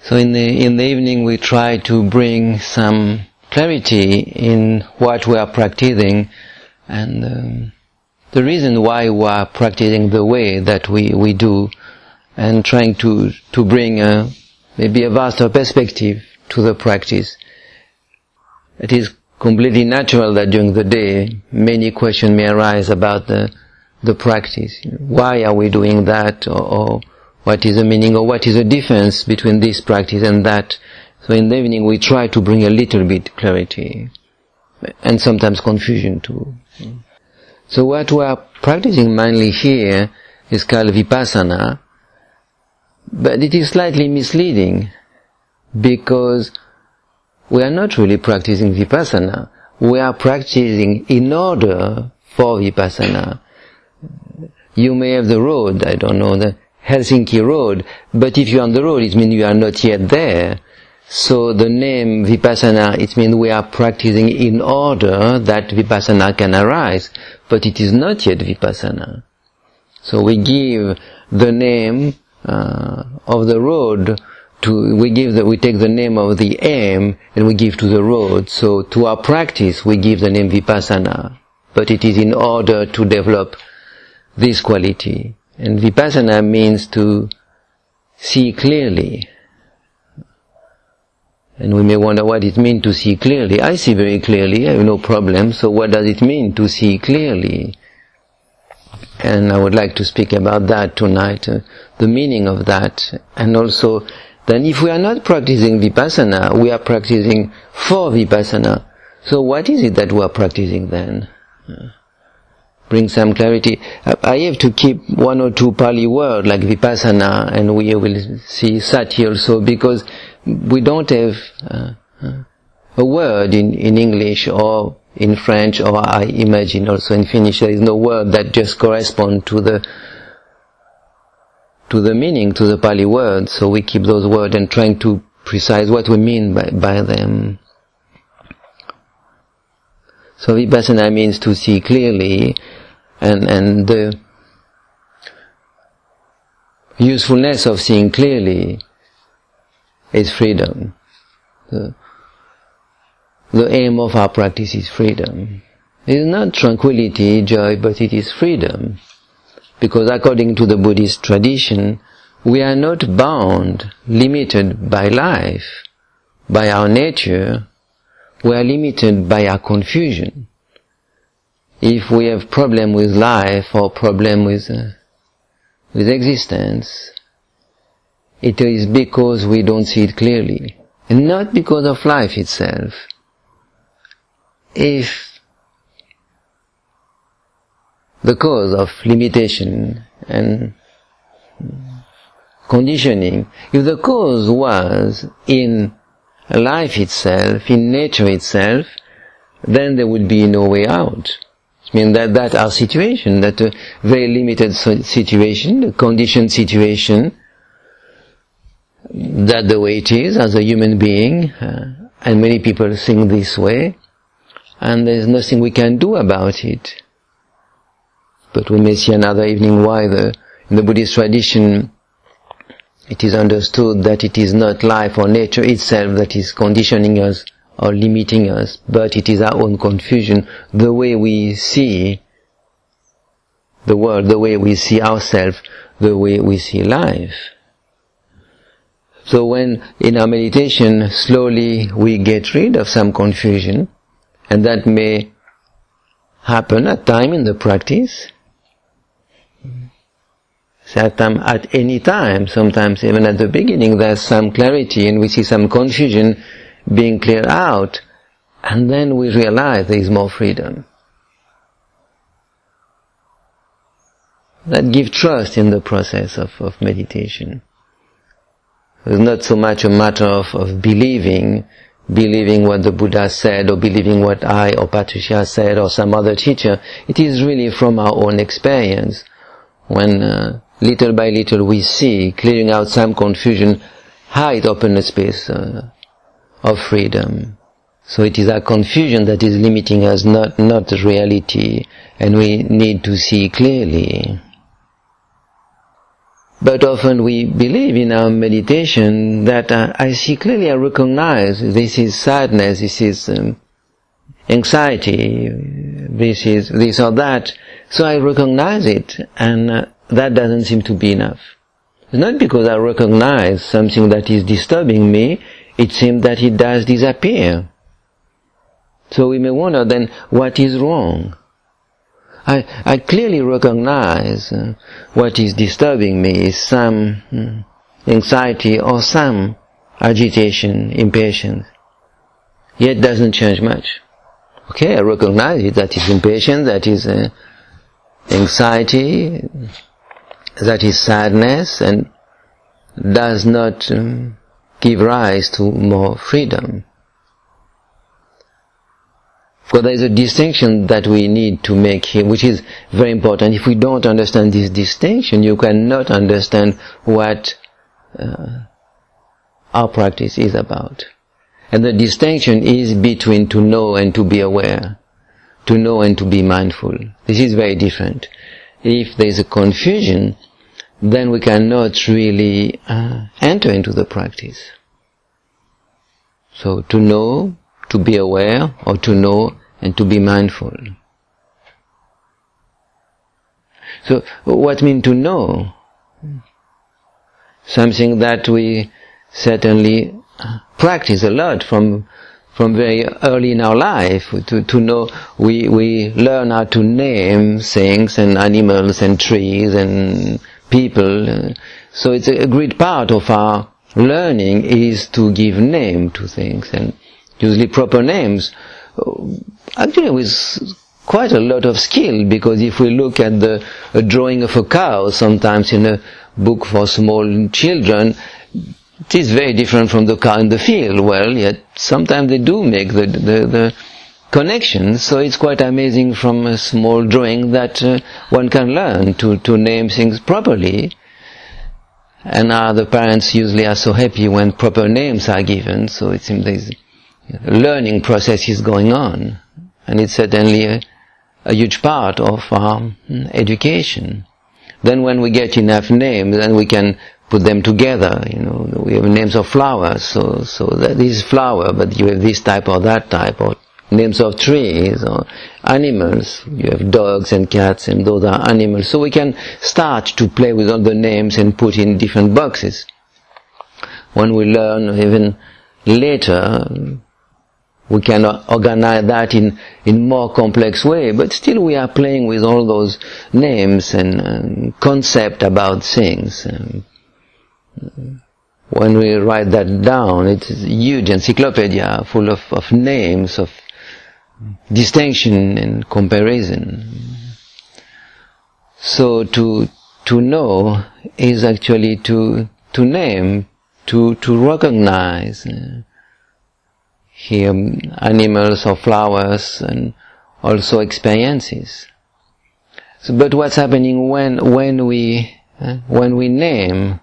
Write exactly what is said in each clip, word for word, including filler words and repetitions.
So in the, in the evening we try to bring some clarity in what we are practicing, and um, the reason why we are practicing the way that we, we do, and trying to, to bring a, maybe a vaster perspective to the practice. It is completely natural that during the day many questions may arise about the, the practice. Why are we doing that? Or, or what is the meaning, or what is the difference between this practice and that? So in the evening we try to bring a little bit clarity, and sometimes confusion too. So what we are practicing mainly here is called Vipassana, but it is slightly misleading, because we are not really practicing Vipassana. We are practicing in order for Vipassana. You may have the road, I don't know, the Helsinki road, but if you're on the road, it means you are not yet there. So the name Vipassana, it means we are practicing in order that Vipassana can arise, but it is not yet Vipassana. So we give the name uh, of the road to, we give the, we take the name of the aim and we give to the road. So to our practice we give the name Vipassana, but it is in order to develop this quality. And Vipassana means to see clearly. And we may wonder what it means to see clearly. I see very clearly, I have no problem, so what does it mean to see clearly? And I would like to speak about that tonight, uh, the meaning of that. And also, then if we are not practicing Vipassana, we are practicing for Vipassana. So what is it that we are practicing then? Uh, bring some clarity. I have to keep one or two Pali words like Vipassana, and we will see Sati also, because we don't have uh, a word in, in English or in French, or I imagine also in Finnish there is no word that just correspond to the to the meaning, to the Pali words. So we keep those words and trying to precise what we mean by, by them. So Vipassana means to see clearly, and, and the usefulness of seeing clearly is freedom. The, the aim of our practice is freedom. It is not tranquility, joy, but it is freedom. Because according to the Buddhist tradition, we are not bound, limited by life, by our nature. We are limited by our confusion. If we have problem with life or problem with uh, with existence, it is because we don't see it clearly, and not because of life itself. If the cause of limitation and conditioning, if the cause was in life itself, in nature itself, then there would be no way out. I mean that that our situation, that a very limited situation, a conditioned situation, that the way it is as a human being, uh, and many people think this way, and there's nothing we can do about it. But we may see another evening why the, in the Buddhist tradition it is understood that it is not life or nature itself that is conditioning us or limiting us, but it is our own confusion, the way we see the world, the way we see ourselves, the way we see life. So when in our meditation slowly we get rid of some confusion, and that may happen at time in the practice, sometimes at any time, sometimes even at the beginning there's some clarity and we see some confusion being cleared out, and then we realize there is more freedom. That gives trust in the process of, of meditation. It's not so much a matter of, of believing, believing what the Buddha said, or believing what I or Patricia said, or some other teacher. It is really from our own experience. When uh, little by little we see, clearing out some confusion, how it opens a space uh, of freedom. So it is our confusion that is limiting us, not, not the reality, and we need to see clearly. But often we believe in our meditation that uh, I see clearly, I recognize this is sadness, this is um, anxiety, this is this or that. So I recognize it, and uh, that doesn't seem to be enough. It's not because I recognize something that is disturbing me, it seems that it does disappear. So we may wonder then, what is wrong? I, I clearly recognize uh, what is disturbing me is some mm, anxiety or some agitation, impatience. Yet it doesn't change much. Okay, I recognize it, that is impatience, that is uh, anxiety, that is sadness, and does not um, give rise to more freedom. Because there is a distinction that we need to make here, which is very important. If we don't understand this distinction, you cannot understand what uh, our practice is about. And the distinction is between to know and to be aware, to know and to be mindful. This is very different. If there is a confusion, then we cannot really uh, enter into the practice. So to know, to be aware, or to know and to be mindful. So what mean to know? Something that we certainly practice a lot from from very early in our life. To to know, we we learn how to name things and animals and trees and people. So it's a great part of our learning is to give name to things, and usually proper names. Actually with quite a lot of skill, because if we look at the a drawing of a cow, sometimes in a book for small children, it is very different from the cow in the field. Well, yet sometimes they do make the the, the connection, so it's quite amazing from a small drawing that uh, one can learn to, to name things properly. And uh, the parents usually are so happy when proper names are given, so it seems there's learning process is going on, and it's certainly a, a huge part of our education. Then when we get enough names, then we can put them together. You know, we have names of flowers, so so that is flower, but you have this type or that type, or names of trees or animals. You have dogs and cats, and those are animals. So we can start to play with all the names and put in different boxes. When we learn even later, we can organize that in in more complex way, but still we are playing with all those names and um, concept about things. Um, when we write that down, it's a huge encyclopedia full of, of names, of distinction and comparison. So to to know is actually to to name, to to recognize. Uh, Here, animals or flowers, and also experiences. So, but what's happening when when we uh, when we name?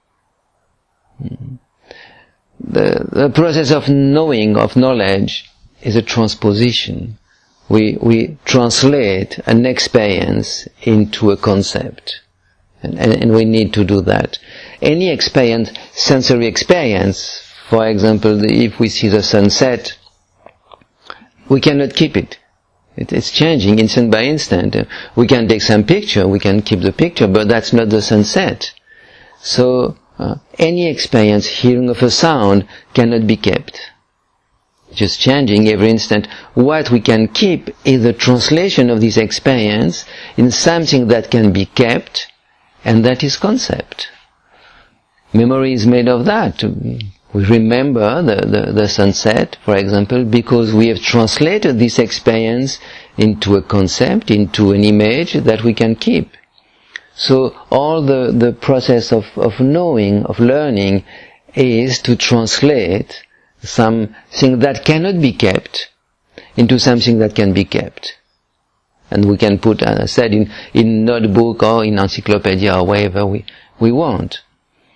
The the process of knowing, of knowledge, is a transposition. We we translate an experience into a concept, and, and and we need to do that. Any experience, sensory experience. For example, if we see the sunset, we cannot keep it. It's changing instant by instant. We can take some picture, we can keep the picture, but that's not the sunset. So, uh, any experience, hearing of a sound, cannot be kept. Just changing every instant. What we can keep is the translation of this experience in something that can be kept, and that is concept. Memory is made of that. We remember the, the, the sunset, for example, because we have translated this experience into a concept, into an image that we can keep. So all the, the process of, of knowing, of learning, is to translate something that cannot be kept into something that can be kept. And we can put, as I said, in, in notebook or in encyclopedia or wherever we, we want.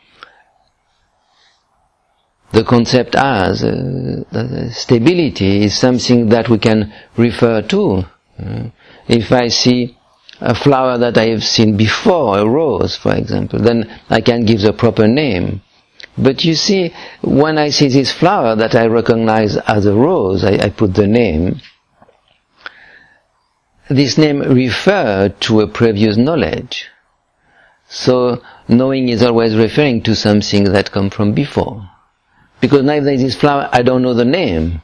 The concept as uh, the stability is something that we can refer to. Uh, if I see a flower that I have seen before, a rose, for example, then I can give the proper name. But you see, when I see this flower that I recognize as a rose, I, I put the name. This name refers to a previous knowledge. So, knowing is always referring to something that comes from before. Because now if there is this flower, I don't know the name.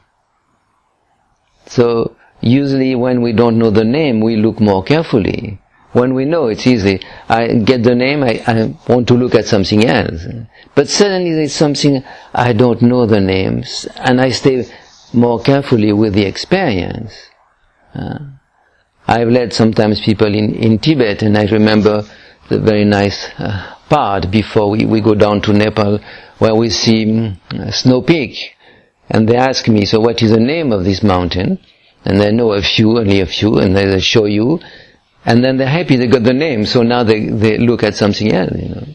So, usually when we don't know the name, we look more carefully. When we know, it's easy. I get the name, I, I want to look at something else. But suddenly there's something, I don't know the names, and I stay more carefully with the experience. Uh, I've led sometimes people in, in Tibet, and I remember the very nice uh, part before we, we go down to Nepal, where we see um, Snow Peak. And they ask me, so what is the name of this mountain? And I know a few, only a few, and they show you. And then they're happy they got the name, so now they, they look at something else, you know.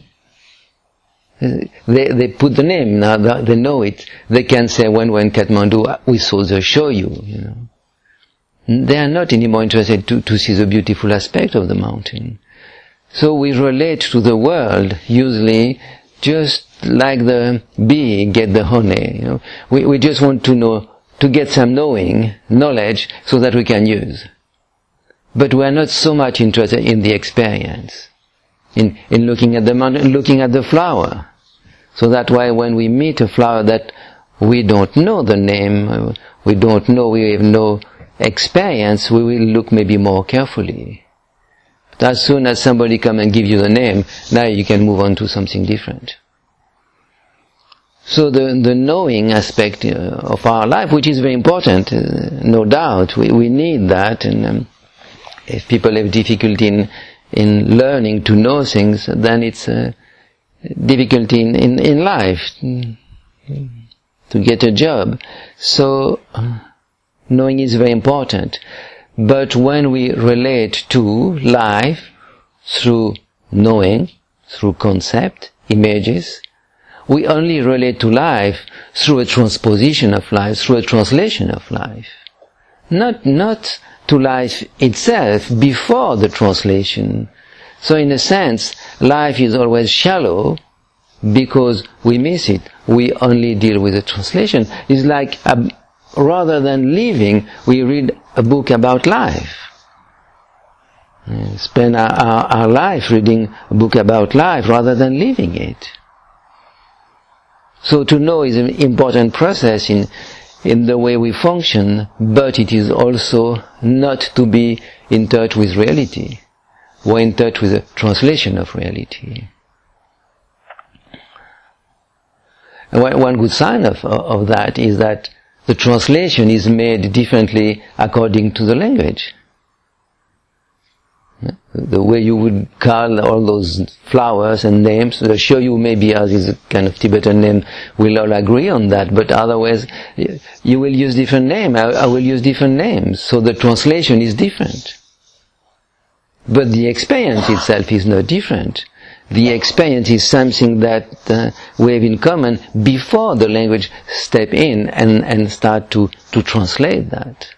They, they put the name, now they know it. They can say, when we're in Kathmandu, we saw the show you, you know. They are not anymore interested to, to see the beautiful aspect of the mountain. So we relate to the world, usually, just like the bee get the honey, you know. We, we just want to know, to get some knowing, knowledge, so that we can use. But we are not so much interested in the experience, in, in looking at the mountain, looking at the flower. So that's why when we meet a flower that we don't know the name, we don't know, we have no experience, we will look maybe more carefully. But as soon as somebody come and give you the name, now you can move on to something different. So the, the knowing aspect of our life, which is very important, uh, no doubt, we, we need that, and um, if people have difficulty in, in learning to know things, then it's a difficulty in, in, in life to get a job. So, knowing is very important. But when we relate to life through knowing, through concept, images, we only relate to life through a transposition of life, through a translation of life. Not, not to life itself before the translation. So in a sense, life is always shallow because we miss it. We only deal with the translation. It's like, a, rather than living, we read a book about life. Spend our, our, our life reading a book about life rather than living it. So to know is an important process in in the way we function, but it is also not to be in touch with reality. We're in touch with the translation of reality. And one good sign of, of that is that the translation is made differently according to the language. The way you would call all those flowers and names, the Shoyu maybe as is a kind of Tibetan name, we'll all agree on that, but otherwise you will use different names, I, I will use different names, so the translation is different. But the experience itself is not different. The experience is something that uh, we have in common before the language step in and, and start to, to translate that.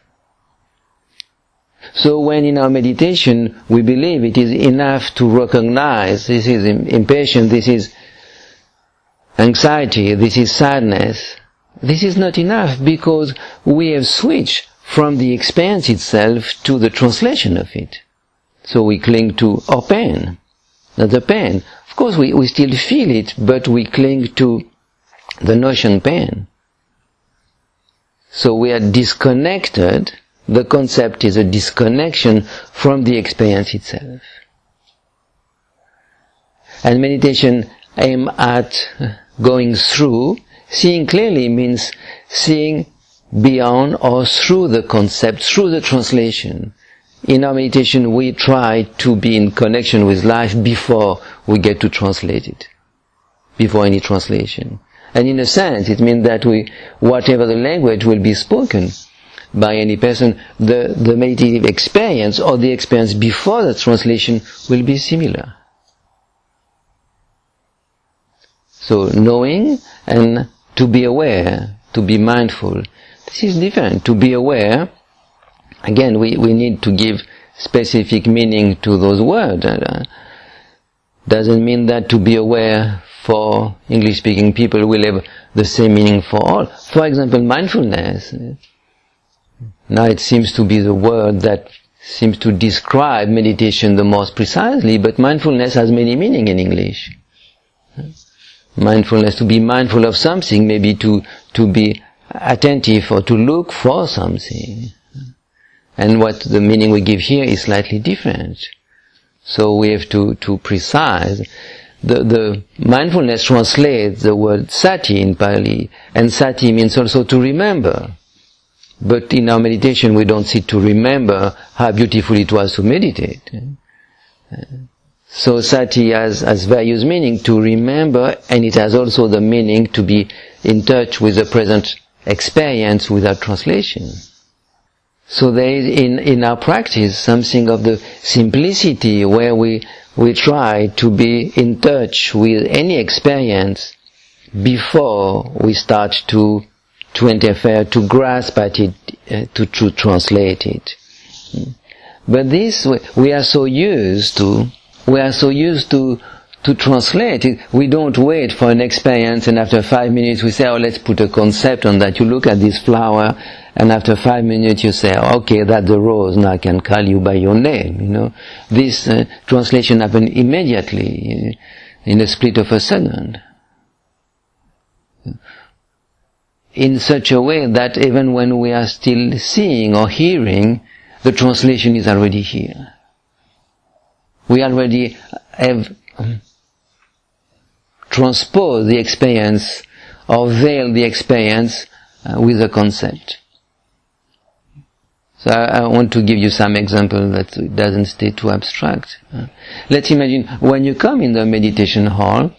So when in our meditation we believe it is enough to recognize this is impatience, this is anxiety, this is sadness, this is not enough because we have switched from the experience itself to the translation of it. So we cling to our pain, not the pain. Of course we, we still feel it, but we cling to the notion pain. So we are disconnected. The concept is a disconnection from the experience itself. And meditation aims at going through, seeing clearly means seeing beyond or through the concept, through the translation. In our meditation we try to be in connection with life before we get to translate it, before any translation. And in a sense it means that we, whatever the language will be spoken by any person, the, the meditative experience or the experience before the translation will be similar. So knowing and to be aware, to be mindful, this is different. To be aware, again, we, we need to give specific meaning to those words. Uh, doesn't mean that to be aware for English-speaking people will have the same meaning for all. For example, mindfulness. Now it seems to be the word that seems to describe meditation the most precisely, but mindfulness has many meanings in English. Mindfulness, to be mindful of something, maybe to, to be attentive or to look for something. And what the meaning we give here is slightly different. So we have to, to precise. The, the mindfulness translates the word sati in Pali, and sati means also to remember. But in our meditation we don't sit to remember how beautiful it was to meditate. So sati has, has various meaning to remember, and it has also the meaning to be in touch with the present experience without translation. So there is in, in our practice something of the simplicity where we, we try to be in touch with any experience before we start to, to interfere, to grasp at it, uh, to, to translate it. But this, we are so used to, we are so used to, to translate it. We don't wait for an experience and after five minutes we say, oh, let's put a concept on that. You look at this flower, and after five minutes you say, okay, that's the rose, now I can call you by your name, you know. This uh, translation happens immediately, in a split of a second. In such a way that even when we are still seeing or hearing, the translation is already here. We already have um, transposed the experience or veiled the experience uh, with a concept. So I, I want to give you some example that it doesn't stay too abstract. Uh, let's imagine when you come in the meditation hall,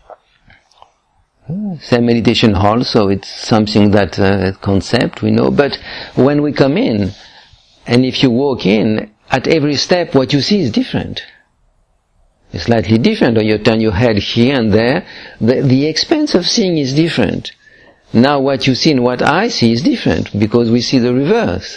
uh, say meditation hall, so it's something that uh, concept we know, but when we come in, and if you walk in, at every step what you see is different. It's slightly different, or you turn your head here and there, the, the expense of seeing is different. Now what you see and what I see is different, because we see the reverse.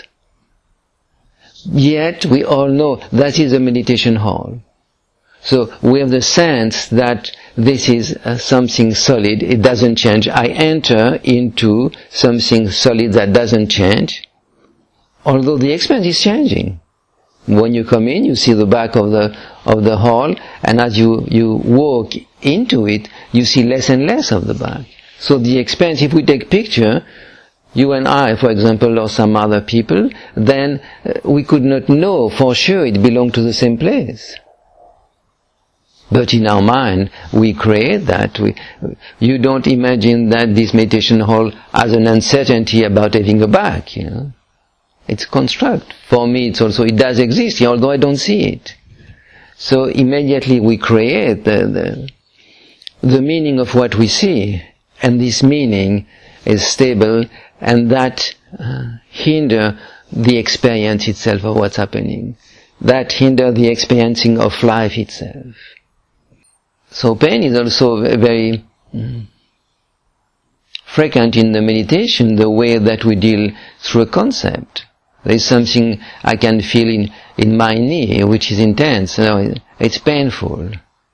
Yet we all know that is a meditation hall. So we have the sense that this is uh, something solid, it doesn't change. I enter into something solid that doesn't change, although the experience is changing. When you come in, you see the back of the of the hall, and as you, you walk into it, you see less and less of the back. So the experience, if we take picture, you and I, for example, or some other people, then uh, we could not know for sure it belonged to the same place. But in our mind, we create that. We, you don't imagine that this meditation hall has an uncertainty about having a back, you know. It's construct. For me, it's also, it does exist, although I don't see it. So immediately we create the, the, the meaning of what we see, and this meaning is stable, and that uh, hinder the experience itself of what's happening. That hinder the experiencing of life itself. So pain is also very mm, frequent in the meditation, the way that we deal through a concept. There is something I can feel in, in my knee, which is intense. You know, it's painful.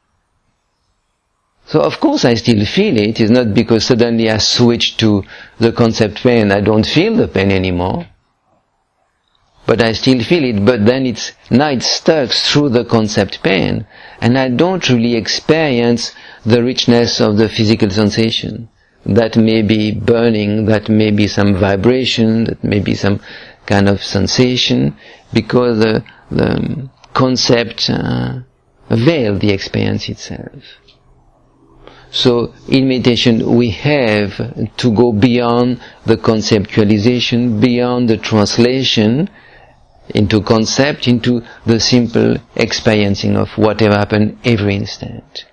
So of course I still feel it. It's not because suddenly I switch to the concept pain, I don't feel the pain anymore. But I still feel it, but then it's, now it's stuck through the concept pain, and I don't really experience the richness of the physical sensation. That may be burning, that may be some vibration, that may be some kind of sensation, because the, the concept uh, veils the experience itself. So in meditation we have to go beyond the conceptualization, beyond the translation into concept, into the simple experiencing of whatever happens every instant.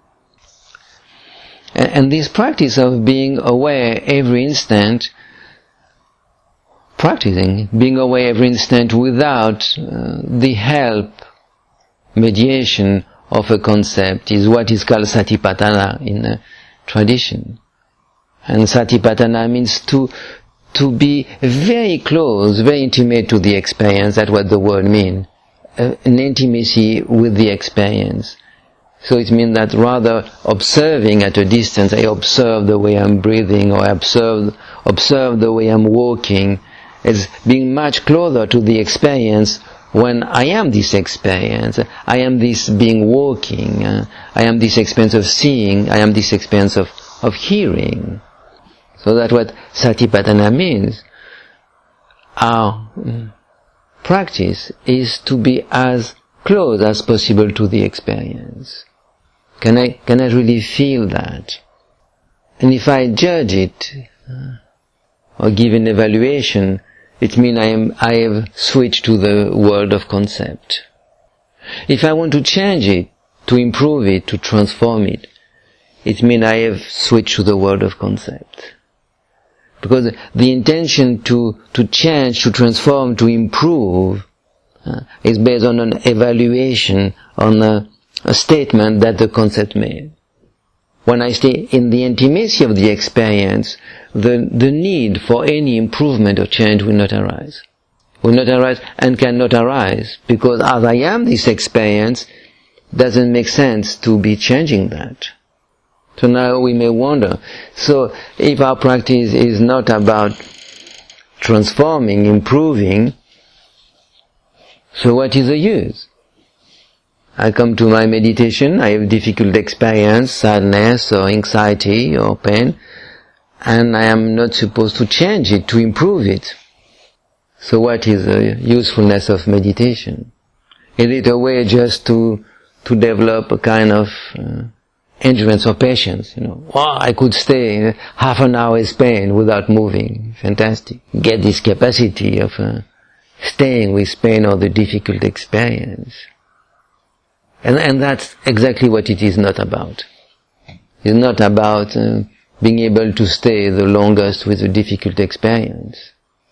And, and this practice of being aware every instant, practicing being aware every instant without uh, the help, mediation of a concept, is what is called satipatthana in a tradition. And satipatthana means to to be very close, very intimate to the experience. That's what the word means. a, an intimacy with the experience. So it means that rather observing at a distance, I observe the way I'm breathing, or I observe, observe the way I'm walking, is being much closer to the experience when I am this experience. I am this being walking, uh, I am this experience of seeing, I am this experience of, of hearing. So that's what Satipatthana means. Our um, practice is to be as close as possible to the experience. Can I, can I really feel that? And if I judge it, uh, or give an evaluation, it means I am, I have switched to the world of concept. If I want to change it, to improve it, to transform it, it means I have switched to the world of concept. Because the intention to, to change, to transform, to improve, uh, is based on an evaluation, on a, a statement that the concept made. When I stay in the intimacy of the experience, the, the need for any improvement or change will not arise. Will not arise and cannot arise, because as I am this experience, doesn't make sense to be changing that. So now we may wonder, so if our practice is not about transforming, improving, so what is the use? I come to my meditation, I have difficult experience, sadness or anxiety or pain, and I am not supposed to change it, to improve it. So what is the usefulness of meditation? Is it a way just to to develop a kind of uh, endurance or patience? You know, wow, I could stay half an hour's pain without moving. Fantastic. Get this capacity of uh, staying with pain or the difficult experience. And, and that's exactly what it is not about. It's not about uh, being able to stay the longest with a difficult experience.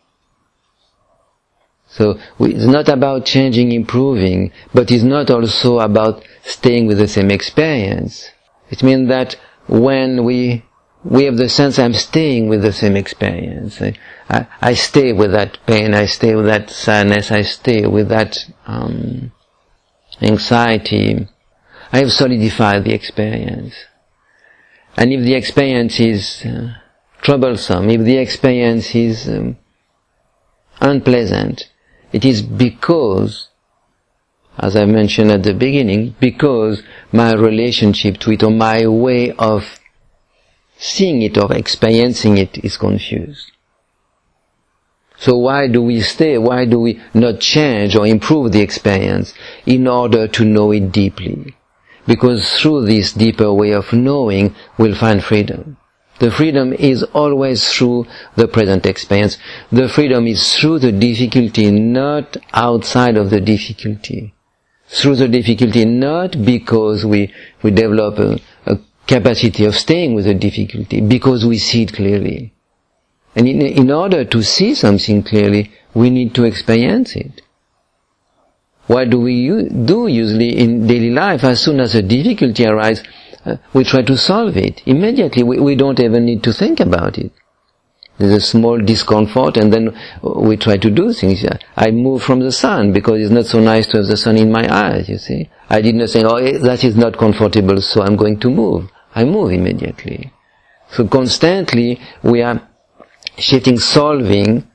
So we, it's not about changing, improving, but it's not also about staying with the same experience. It means that when we we have the sense I'm staying with the same experience, I, I, I stay with that pain, I stay with that sadness, I stay with that um, anxiety, I have solidified the experience. And if the experience is uh, troublesome, if the experience is um, unpleasant, it is because, as I mentioned at the beginning, because my relationship to it or my way of seeing it or experiencing it is confused. So why do we stay? Why do we not change or improve the experience? In order to know it deeply. Because through this deeper way of knowing, we'll find freedom. The freedom is always through the present experience. The freedom is through the difficulty, not outside of the difficulty. Through the difficulty, not because we, we develop a, a capacity of staying with the difficulty, because we see it clearly. And in, in order to see something clearly, we need to experience it. What do we do usually in daily life? As soon as a difficulty arises, uh, we try to solve it. Immediately, we, we don't even need to think about it. There's a small discomfort and then we try to do things. I move from the sun because it's not so nice to have the sun in my eyes, you see. I did not say, oh, that is not comfortable, so I'm going to move. I move immediately. So constantly we are shifting, solving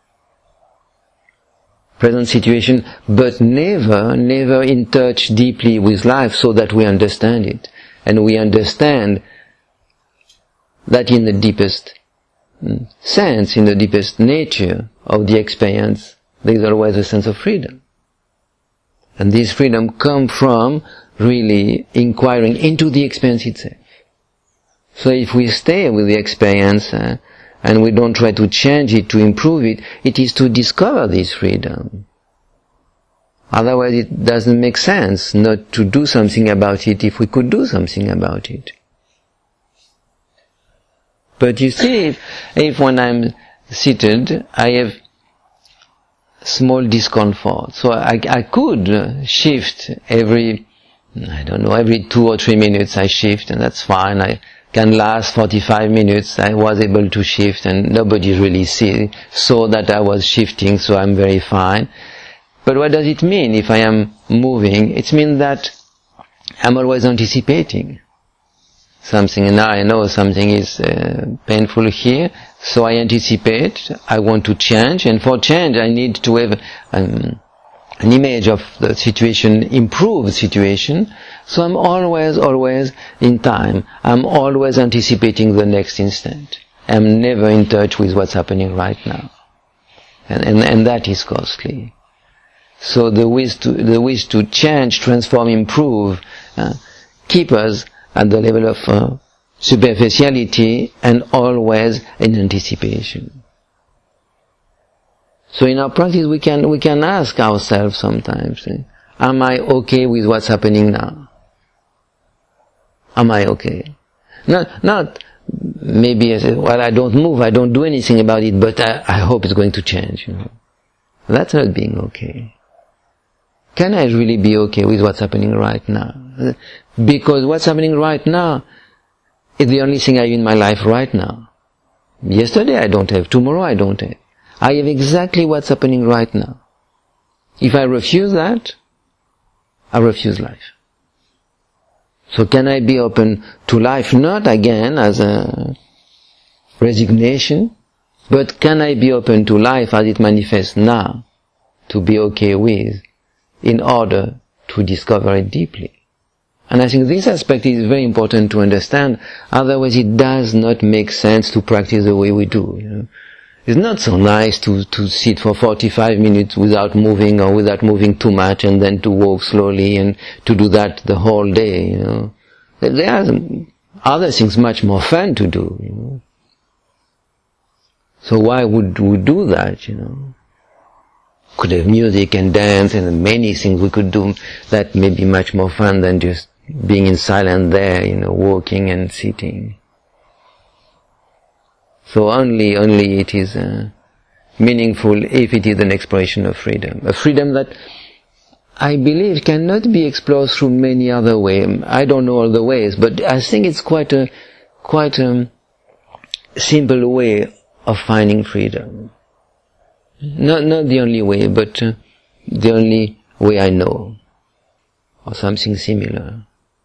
present situation, but never, never in touch deeply with life so that we understand it. And we understand that in the deepest sense, in the deepest nature of the experience, there is always a sense of freedom. And this freedom comes from really inquiring into the experience itself. So if we stay with the experience uh, and we don't try to change it, to improve it, it is to discover this freedom. Otherwise it doesn't make sense not to do something about it if we could do something about it. But you see, if, if when I'm seated, I have small discomfort, so I, I could shift every, I don't know, every two or three minutes I shift, and that's fine. I can last forty-five minutes. I was able to shift, and nobody really see, saw that I was shifting, so I'm very fine. But what does it mean if I am moving? It means that I'm always anticipating something. Now I know something is uh, painful here, so I anticipate, I want to change, and for change I need to have um, an image of the situation, improved situation, so I'm always, always in time. I'm always anticipating the next instant. I'm never in touch with what's happening right now. And, and, and that is costly. So the wish to, the wish to change, transform, improve, uh, keep us at the level of uh, superficiality and always in anticipation. So in our practice we can, we can ask ourselves sometimes, eh, am I okay with what's happening now? Am I okay? Not, not maybe I say, well, I don't move, I don't do anything about it, but I, I hope it's going to change, you know. That's not being okay. Can I really be okay with what's happening right now? Because what's happening right now is the only thing I have in my life right now. Yesterday I don't have, tomorrow I don't have. I have exactly what's happening right now. If I refuse that, I refuse life. So can I be open to life, not again as a resignation, but can I be open to life as it manifests now, to be okay with, in order to discover it deeply? And I think this aspect is very important to understand, otherwise it does not make sense to practice the way we do, you know. It's not so nice to, to sit for forty-five minutes without moving or without moving too much and then to walk slowly and to do that the whole day, you know. There are other things much more fun to do, you know. So why would we do that, you know? Could have music and dance and many things we could do that may be much more fun than just being in silence there, you know, walking and sitting. So only, only it is uh, meaningful if it is an exploration of freedom. A freedom that I believe cannot be explored through many other ways. I don't know all the ways, but I think it's quite a, quite a simple way of finding freedom. Not, not the only way, but uh, the only way I know. Or something similar.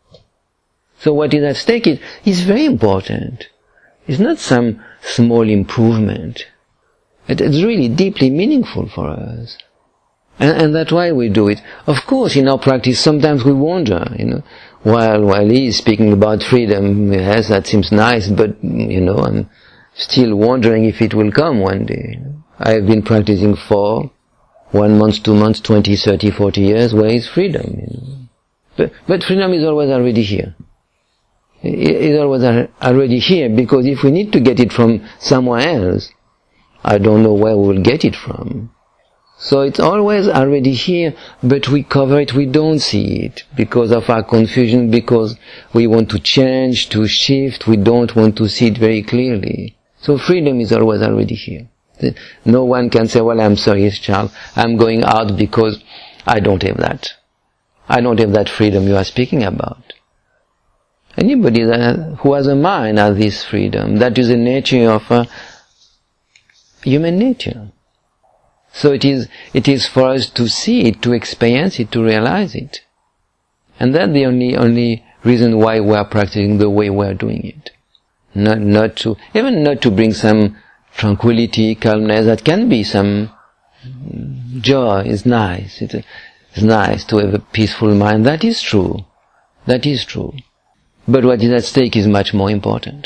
So what is at stake is, is very important. It's not some small improvement. It, it's really deeply meaningful for us. And, and that's why we do it. Of course, in our practice, sometimes we wonder, you know, while, while he's speaking about freedom, yes, that seems nice, but, you know, I'm still wondering if it will come one day. I have been practicing for one month, two months, twenty, thirty, forty years. Where is freedom? You know? But, but freedom is always already here. It's always already here, because if we need to get it from somewhere else, I don't know where we will get it from. So it's always already here, but we cover it, we don't see it, because of our confusion, because we want to change, to shift, we don't want to see it very clearly. So freedom is always already here. No one can say, well, I'm sorry, Charles, I'm going out because I don't have that. I don't have that freedom you are speaking about. Anybody that, who has a mind has this freedom. That is the nature of uh, human nature. So it is, it is for us to see it, to experience it, to realize it. And that's the only, only reason why we are practicing the way we are doing it. Not, not to, even not to bring some tranquility, calmness, that can be some joy, is nice. It's, it's nice to have a peaceful mind. That is true. That is true. But what is at stake is much more important.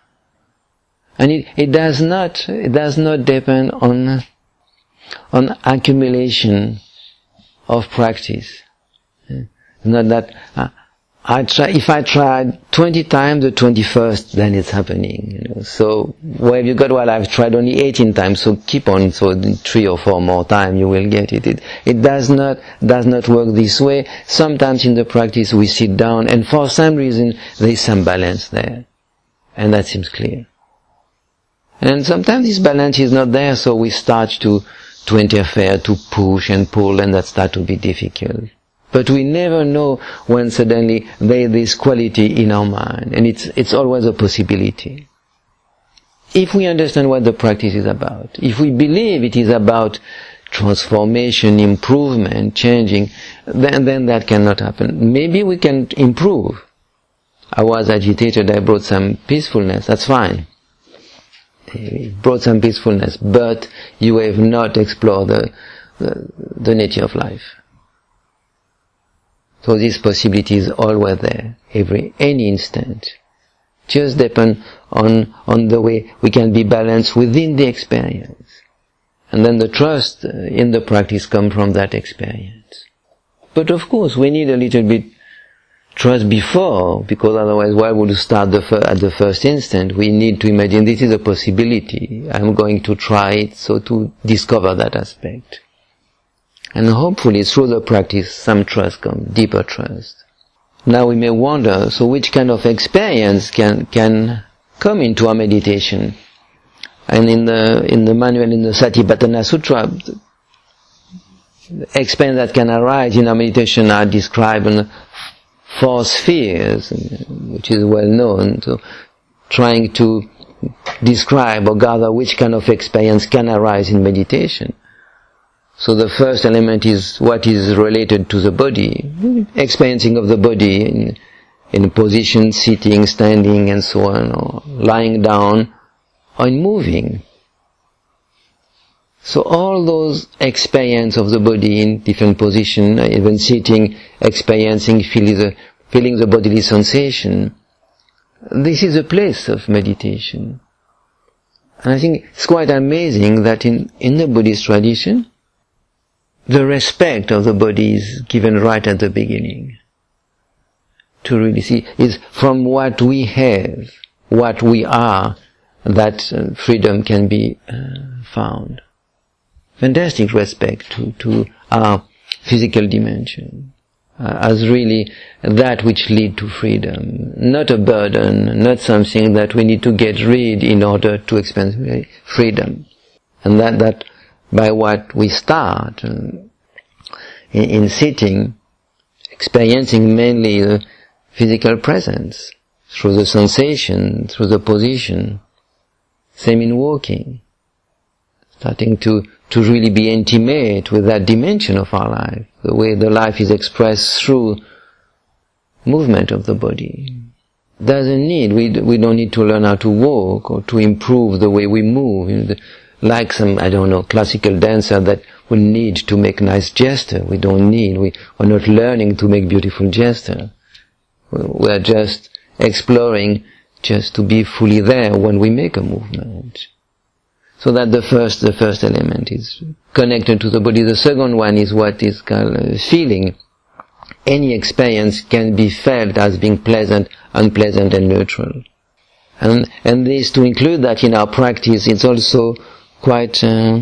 And it, it does not, it does not depend on, on accumulation of practice. It's not that, uh, I try, if I tried twenty times, the twenty-first, then it's happening, you know. So, where you got, well, I've tried only eighteen times, so keep on, so in three or four more times you will get it. It, it does not, does not work this way. Sometimes in the practice we sit down, and for some reason there is some balance there. And that seems clear. And sometimes this balance is not there, so we start to, to interfere, to push and pull, and that starts to be difficult. But we never know when suddenly there is this quality in our mind, and it's, it's always a possibility. If we understand what the practice is about, if we believe it is about transformation, improvement, changing, then, then that cannot happen. Maybe we can improve. I was agitated, I brought some peacefulness, that's fine. It brought some peacefulness, but you have not explored the, the, the nature of life. So this possibility is always there, every, any instant. Just depend on, on the way we can be balanced within the experience. And then the trust in the practice comes from that experience. But of course, we need a little bit trust before, because otherwise why would you start the fir- at the first instant? We need to imagine this is a possibility. I'm going to try it, so to discover that aspect. And hopefully through the practice some trust comes, deeper trust. Now we may wonder, so which kind of experience can, can come into our meditation? And in the, in the manual, in the Satipatthana Sutra, the experience that can arise in our meditation are described in four spheres, which is well known. So trying to describe or gather which kind of experience can arise in meditation. So the first element is what is related to the body, experiencing of the body in, in position, sitting, standing, and so on, or lying down, or in moving. So all those experience of the body in different position, even sitting, experiencing, feeling the, feeling the bodily sensation, this is a place of meditation. And I think it's quite amazing that in, in the Buddhist tradition, the respect of the body is given right at the beginning. To really see, is from what we have, what we are, that uh, freedom can be uh, found. Fantastic respect to, to our physical dimension uh, as really that which leads to freedom, not a burden, not something that we need to get rid in order to experience freedom. And that, that by what we start uh, in, in sitting, experiencing mainly the physical presence through the sensation, through the position. Same in walking, starting to to really be intimate with that dimension of our life, the way the life is expressed through movement of the body. Doesn't need, we we don't need to learn how to walk or to improve the way we move. You know, the, like some, I don't know, classical dancer that will need to make nice gesture. We don't need, we are not learning to make beautiful gesture. We are just exploring just to be fully there when we make a movement. So that the first, the first element is connected to the body. The second one is what is called uh, feeling. Any experience can be felt as being pleasant, unpleasant, and neutral. And, and this, to include that in our practice, it's also quite uh,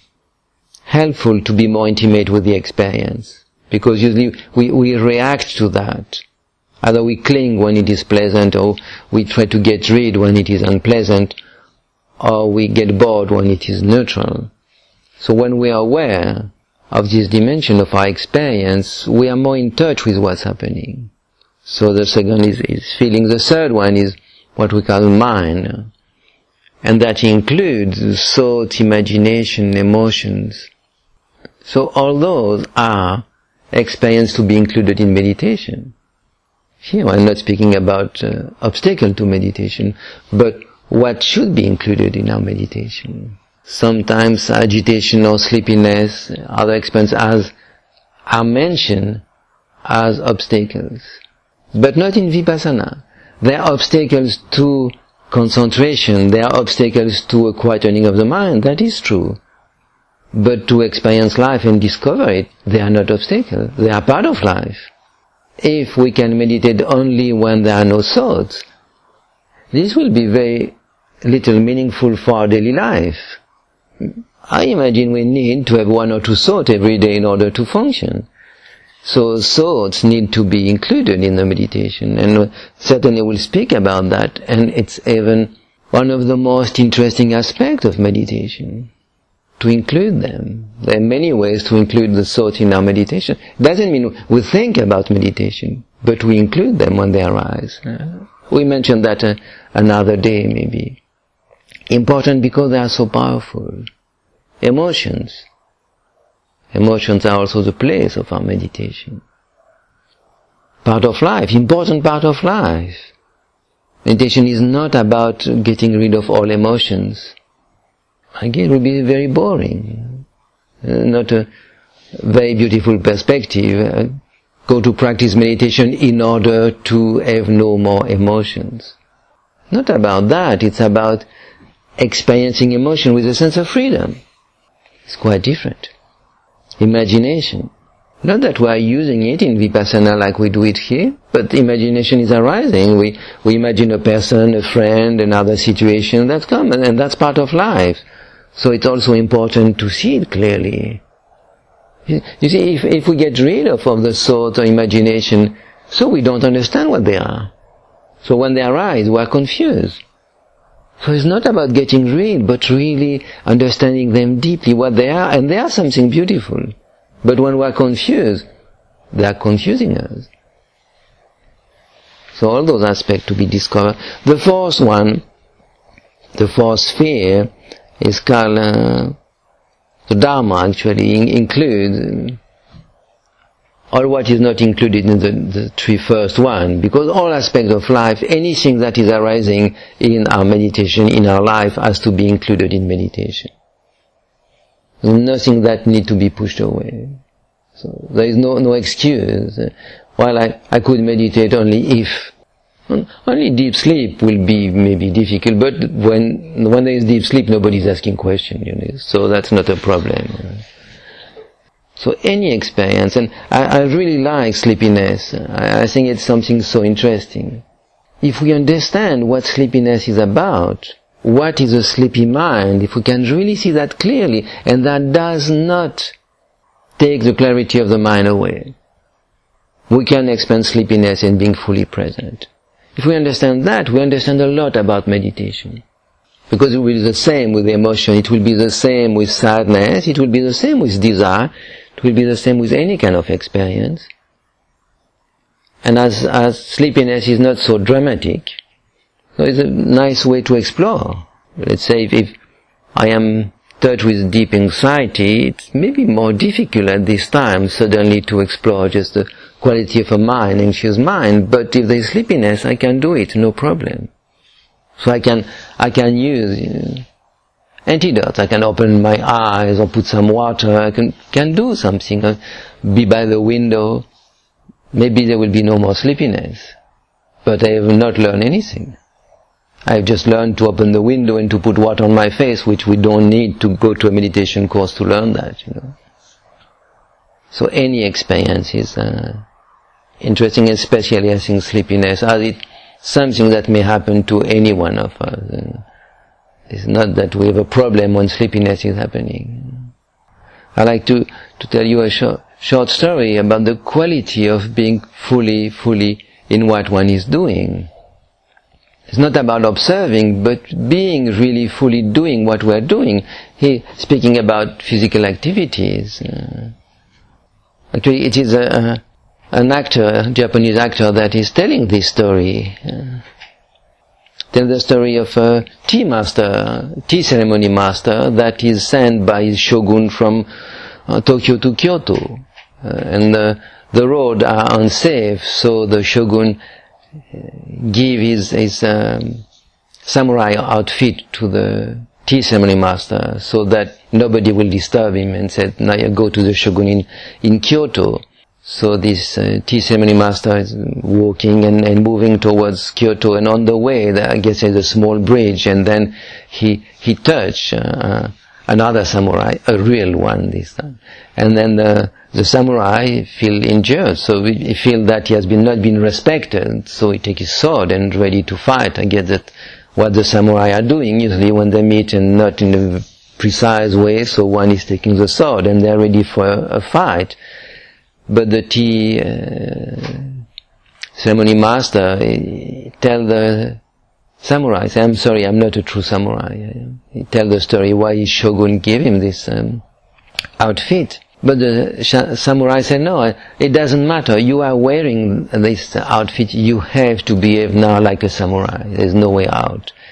helpful to be more intimate with the experience. Because usually we, we react to that. Either we cling when it is pleasant, or we try to get rid when it is unpleasant, or we get bored when it is neutral. So when we are aware of this dimension of our experience, we are more in touch with what's happening. So the second is, is feeling. The third one is what we call mind. And that includes thought, imagination, emotions. So all those are experience to be included in meditation. Here I'm not speaking about uh, obstacle to meditation, but what should be included in our meditation. Sometimes agitation or sleepiness, other experiences as are mentioned as obstacles. But not in Vipassana. They are obstacles to concentration, they are obstacles to a quietening of the mind, that is true. But to experience life and discover it, they are not obstacles, they are part of life. If we can meditate only when there are no thoughts, this will be very little meaningful for our daily life. I imagine we need to have one or two thoughts every day in order to function. So thoughts need to be included in the meditation, and certainly we'll speak about that, and it's even one of the most interesting aspects of meditation, to include them. There are many ways to include the thoughts in our meditation. Doesn't mean we think about meditation, but we include them when they arise. We mentioned that uh, another day maybe. Important because they are so powerful. Emotions. Emotions are also the place of our meditation. Part of life, important part of life. Meditation is not about getting rid of all emotions. Again, it would be very boring. Uh, not a very beautiful perspective. Uh, go to practice meditation in order to have no more emotions. Not about that, it's about experiencing emotion with a sense of freedom. It's quite different. Imagination. Not that we are using it in Vipassana like we do it here, but imagination is arising. We, we imagine a person, a friend, another situation that's common, and that's part of life. So it's also important to see it clearly. You see, if, if we get rid of, of the thought or imagination, so we don't understand what they are. So when they arise, we are confused. So it's not about getting rid, but really understanding them deeply, what they are, and they are something beautiful. But when we are confused, they are confusing us. So all those aspects to be discovered. The fourth one, the fourth sphere, is called, uh, the Dharma actually in, includes all what is not included in the, the three first one, because all aspects of life, anything that is arising in our meditation, in our life, has to be included in meditation. Nothing that need to be pushed away. So there is no, no excuse. While I, I could meditate only if, only deep sleep will be maybe difficult, but when, when there is deep sleep, nobody is asking questions, you know, so that's not a problem. So any experience, and I, I really like sleepiness. I, I think it's something so interesting. If we understand what sleepiness is about, what is a sleepy mind, if we can really see that clearly, and that does not take the clarity of the mind away, we can experience sleepiness and being fully present. If we understand that, we understand a lot about meditation. Because it will be the same with the emotion, it will be the same with sadness, it will be the same with desire, it will be the same with any kind of experience. And as, as sleepiness is not so dramatic, so it's a nice way to explore. Let's say if, if I am touched with deep anxiety, it's maybe more difficult at this time suddenly to explore just the quality of a mind, anxious mind, but if there is sleepiness, I can do it, no problem. So I can, I can use you know, antidotes, I can open my eyes or put some water, I can, can do something, I'll be by the window, maybe there will be no more sleepiness, but I have not learned anything. I have just learned to open the window and to put water on my face, which we don't need to go to a meditation course to learn that, you know. So any experience is uh, interesting, especially I think sleepiness, as it something that may happen to any one of us. It's not that we have a problem when sleepiness is happening. I like to, to tell you a short, short story about the quality of being fully, fully in what one is doing. It's not about observing, but being really fully doing what we are doing. He speaking about physical activities. Uh, actually, it is a, a an actor, a Japanese actor, that is telling this story. Uh, tell the story of a tea master, tea ceremony master, that is sent by his shogun from uh, Tokyo to Kyoto. Uh, and uh, the roads are unsafe, so the shogun give his, his um, samurai outfit to the tea ceremony master, so that nobody will disturb him, and said, now you go to the shogun in, in Kyoto. So this uh, tea ceremony master is walking and, and moving towards Kyoto, and on the way, there, I guess there's a small bridge, and then he he touched uh, another samurai, a real one this time, and then the the samurai feel injured, so he feel that he has been not been respected, so he take his sword and ready to fight. I guess that what the samurai are doing usually when they meet, and not in a precise way, so one is taking the sword and they're ready for a, a fight. But the tea uh, ceremony master uh, tell the samurai, say, I'm sorry, I'm not a true samurai. He tell the story why his shogun gave him this um, outfit. But the sh- samurai said, no, it doesn't matter. You are wearing this outfit. You have to behave now like a samurai. There's no way out.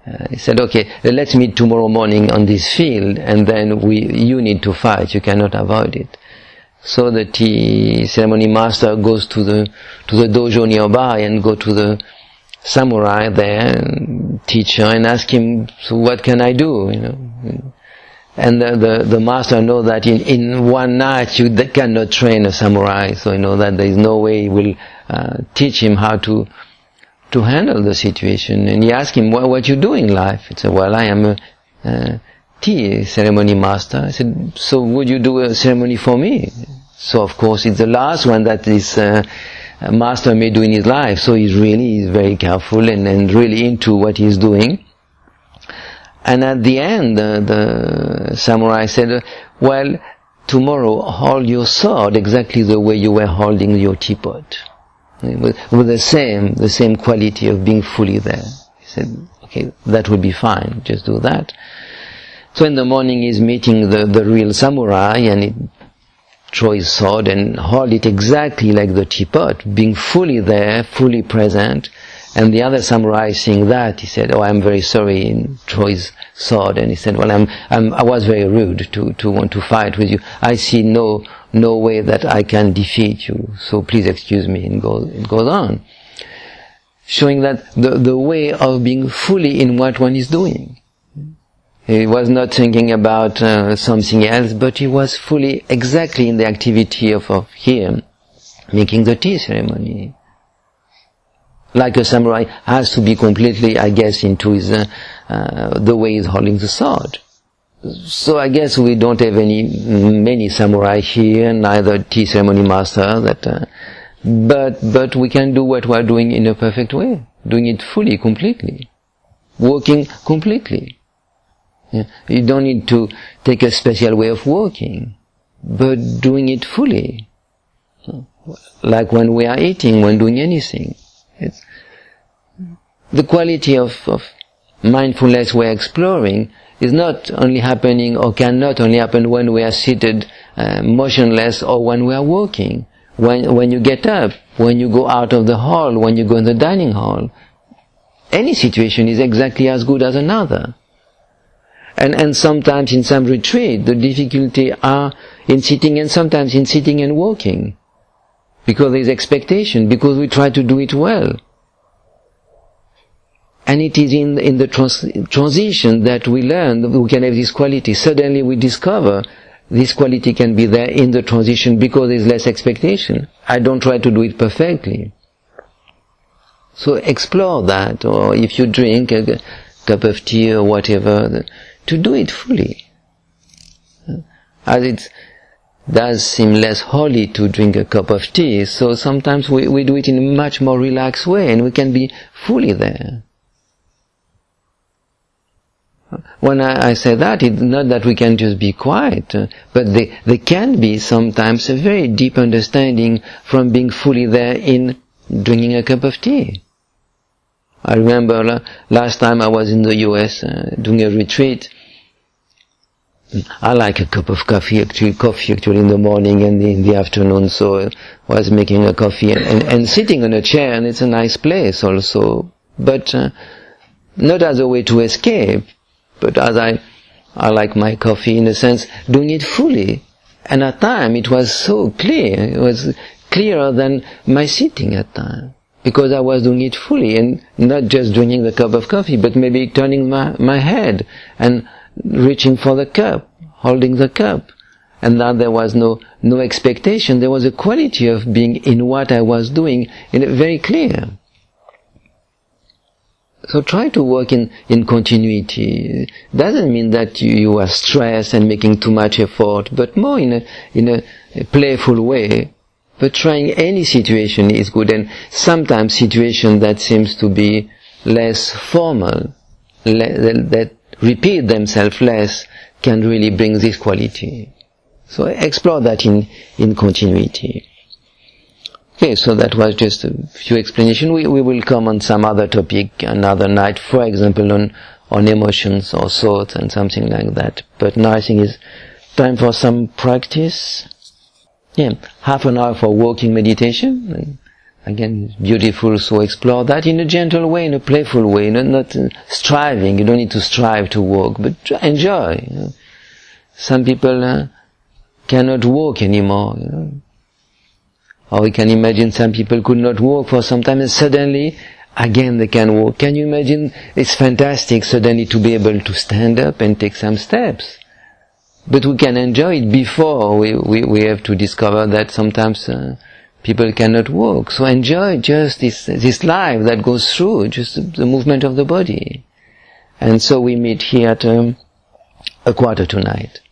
Uh, he said, okay, let's meet tomorrow morning on this field, and then we, you need to fight, you cannot avoid it. So the tea ceremony master goes to the, to the dojo nearby and go to the samurai there, and teacher, and ask him, so what can I do, you know? And the, the, the master knows that in, in one night you cannot train a samurai, so you know that there is no way he will uh, teach him how to to handle the situation. And he asked him, what, what you do in life? He said, well, I am a uh, tea ceremony master. I said, so would you do a ceremony for me? So of course it's the last one that this uh, master may do in his life, so he's really he's very careful and, and really into what he's doing. And at the end, uh, the samurai said, well, tomorrow hold your sword exactly the way you were holding your teapot. With, with the same, the same quality of being fully there. He said, okay, that would be fine, just do that. So in the morning he's meeting the, the real samurai, and he throws his sword and hold it exactly like the teapot, being fully there, fully present. And the other samurai seeing that, he said, oh, I'm very sorry, and throw his sword, and he said, well, I'm, I'm, I was very rude to, to want to fight with you. I see no, no way that I can defeat you, so please excuse me, and goes, it goes on. Showing that the, the way of being fully in what one is doing. He was not thinking about uh, something else, but he was fully exactly in the activity of, of him, making the tea ceremony. Like a samurai has to be completely, I guess, into his, uh, uh, the way he's holding the sword. So I guess we don't have any, many samurai here, neither tea ceremony master, that, uh, but, but we can do what we're doing in a perfect way. Doing it fully, completely. Working completely. Yeah. You don't need to take a special way of working, but doing it fully. Like when we are eating, when doing anything. It's the quality of, of mindfulness we're exploring is not only happening, or cannot only happen when we are seated uh, motionless, or when we are walking. When, when you get up, when you go out of the hall, when you go in the dining hall, any situation is exactly as good as another. And, and sometimes in some retreat, the difficulty are in sitting, and sometimes in sitting and walking. Because there is expectation, because we try to do it well. And it is in, in the trans- transition that we learn that we can have this quality. Suddenly we discover this quality can be there in the transition because there is less expectation. I don't try to do it perfectly. So explore that, or if you drink a cup of tea or whatever, to do it fully. As it does seem less holy to drink a cup of tea, so sometimes we, we do it in a much more relaxed way, and we can be fully there. When I, I say that, it's not that we can just be quiet, uh, but there, there can be sometimes a very deep understanding from being fully there in drinking a cup of tea. I remember la- last time I was in the U S uh, doing a retreat. I like a cup of coffee, actually, coffee actually in the morning and in the afternoon, so I was making a coffee and, and, and sitting on a chair, and it's a nice place also, but uh, not as a way to escape, but as I, I like my coffee in a sense, doing it fully. And at time it was so clear, it was clearer than my sitting at time, because I was doing it fully, and not just drinking the cup of coffee, but maybe turning my, my head and reaching for the cup, holding the cup. And that there was no, no expectation. There was a quality of being in what I was doing, in very clear. So try to work in, in continuity. Doesn't mean that you, you are stressed and making too much effort, but more in a, in a, a playful way. But trying any situation is good, and sometimes situation that seems to be less formal, le- that repeat themselves less, can really bring this quality. So explore that in, in continuity. Okay, so that was just a few explanations. We, we will come on some other topic another night, for example on, on emotions or thoughts and something like that. But now I think it's time for some practice. Yeah, half an hour for walking meditation, and again, beautiful, so explore that in a gentle way, in a playful way, not, not uh, striving. You don't need to strive to walk, but enjoy. You know. Some people uh, cannot walk anymore, you know. Or we can imagine some people could not walk for some time and suddenly, again they can walk. Can you imagine? It's fantastic suddenly to be able to stand up and take some steps. But we can enjoy it before we, we, we have to discover that sometimes uh, people cannot walk. So enjoy just this, this life that goes through, just the, the movement of the body. And so we meet here at um, a quarter to nine.